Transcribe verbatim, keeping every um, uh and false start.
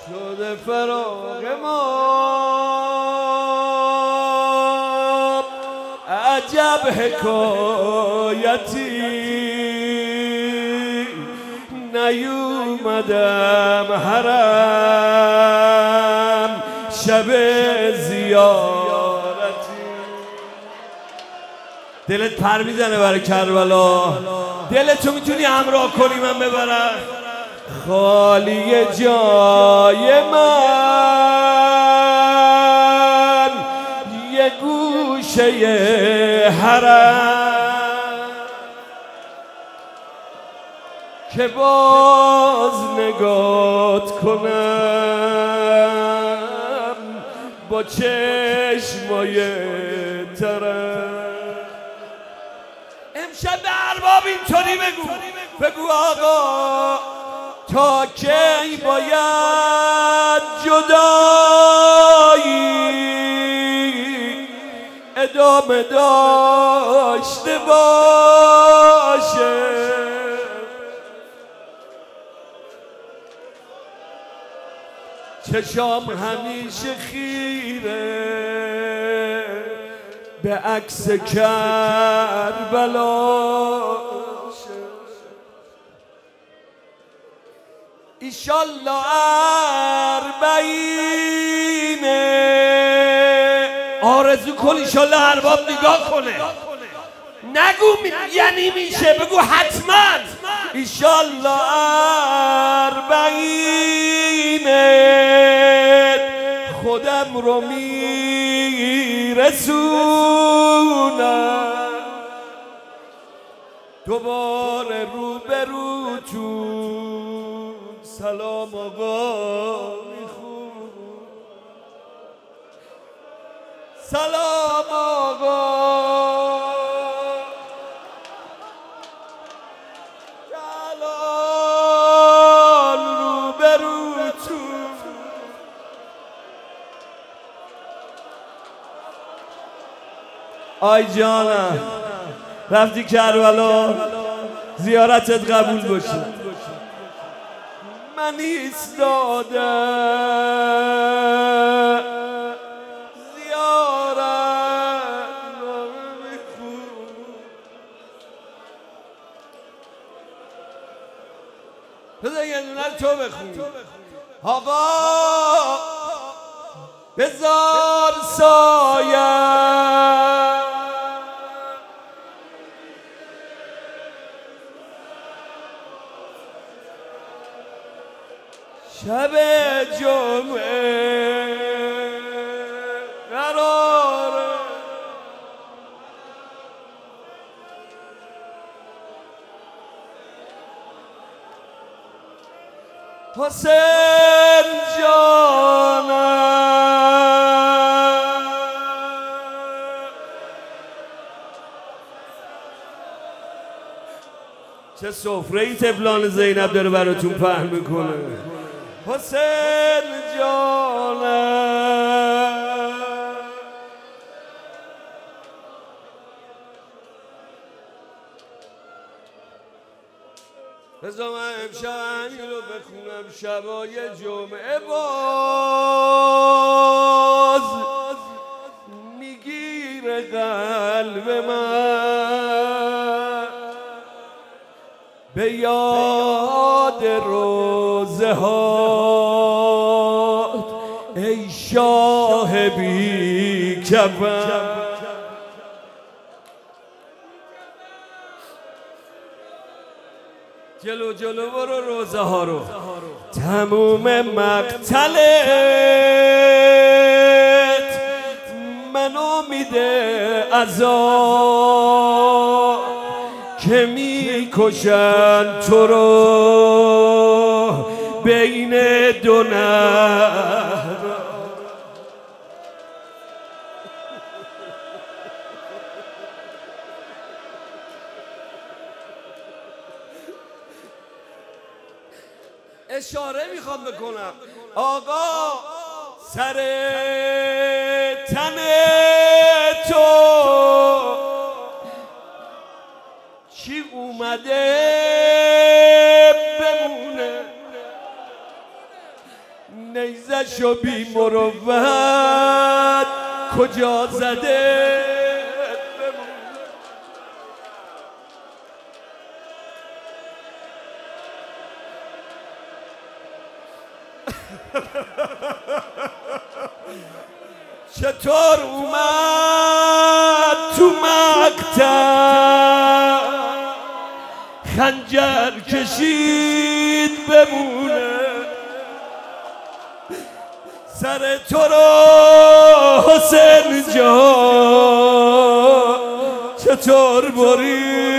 شده فراق ما عجب حکایتی نیومدم حرم شب زیارتی. دلت پر میزنه برای کربلا؟ دلتو میتونی همراه کنی من ببرم؟ خالی جای من یه گوشه حرم که باز نگات کنم با چشمای ترم. امشب به ارباب اینطوری بگو بگو آقا تا کی باید جدایی ادامه داشته باشه؟ چشام همیشه خیره به عکس کربلا. ایشالله اربعینه آرزو کن ایشالله ارباب نگاه کنه، نگو یعنی میشه، بگو حتما ایشالله اربعینه خودم رو میرسونم دوباره روبروتون. سلام آقا میخون، سلام آقا، جلال روبروتون. آی جانم رفتی کربلا، زیارتت قبول باشه. من ایستادم زیارت میخون، بذار یه دونه تو بخون. آقا بذار سایم شب جمعه قراره حسین جانم چه سفره‌ای طفلان زینب داره براتون پهن میکنه. حسین جانم بذار من امشب همین رو بخونم شبای جمعه باز میگیره قلب من به یاد روزه ها ای شاه بی کفن. جلو جلو برو روزه ها رو، تموم مقتلت منو میده عذاب که میکشن تو رو بین دو نهر. اشاره میخوام بکنم آقا سر تن تو چی اومده بمونه؟ نیزشو بی مروت کجا زده چطور اومد تو مقتل خنجر کشید بمونه سر تو رو حسین جان چطور برید